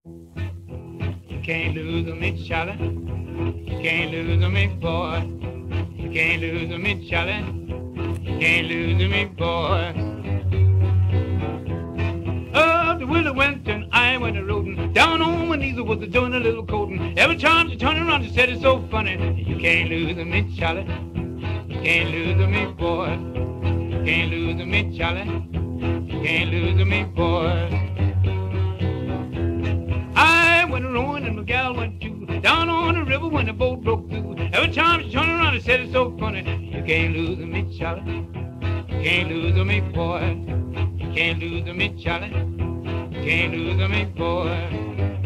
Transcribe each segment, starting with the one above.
You can't lose me, Charlie. You can't lose me, boy. You can't lose me, Charlie. You can't lose me, boy. Up the Willow went and I went a roadin'. Down on my knees was doing a little coating. Every time she turned around, she said it's so funny. You can't lose me, Charlie. You can't lose me, boy. You can't lose me, Charlie. You can't lose me, boy. I went rowing and my gal went too. Down on the river when the boat broke through. Every time she turned around, she said it's so funny. You can't lose me, Charlie. You can't lose me, boy. You can't lose me, Charlie. You can't lose me, boy.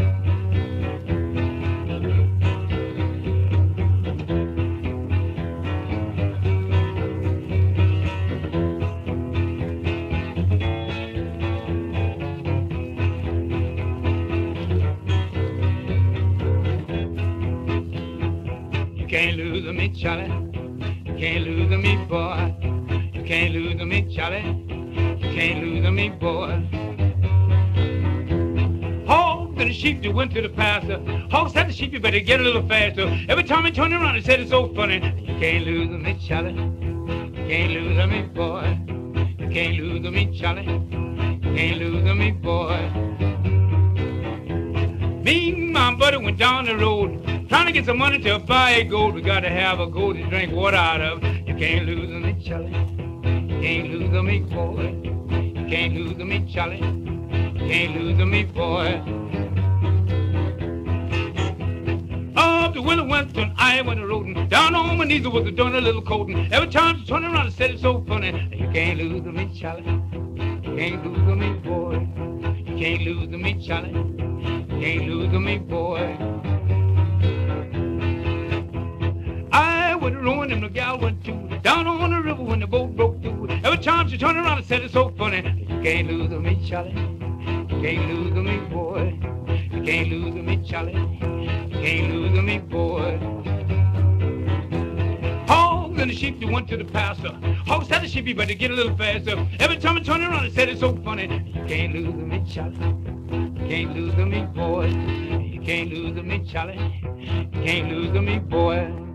You can't lose me, Charlie. You can't lose me, boy. You can't lose me, Charlie. You can't lose me, boy. Hogs and the sheep that went to the pasture. Hogs said the sheep, you better get a little faster. Every time he turned around, he said it's so funny. You can't lose me, Charlie. You can't lose me, boy. You can't lose me, Charlie. You can't lose me, boy. Me and my buddy went down the road, trying to get some money to buy a gold. We got to have a gold to drink water out of. You can't lose me, Charlie. You can't lose me, boy. You can't lose me, Charlie. You can't lose me, boy. Up the Willow went and I went a roadin'. Down on my knees was doing a little coating. Every time she turned around, I said it's so funny. You can't lose me, Charlie. You can't lose me, boy. You can't lose me, Charlie. You can't lose me, boy. I went rowing and the gal went too. Down on the river when the boat broke through. Every time she turned around, I said it's so funny. You can't lose me, Charlie. You can't lose me, boy. You can't lose me, Charlie. You can't lose me, boy. Hogs and the sheep that went to the pasture. Hogs said the sheep, you better get a little faster. Every time I turned around, I said it's so funny. You can't lose me, Charlie. You can't lose me, boy. You can't lose me, Charlie. You can't lose me, boy.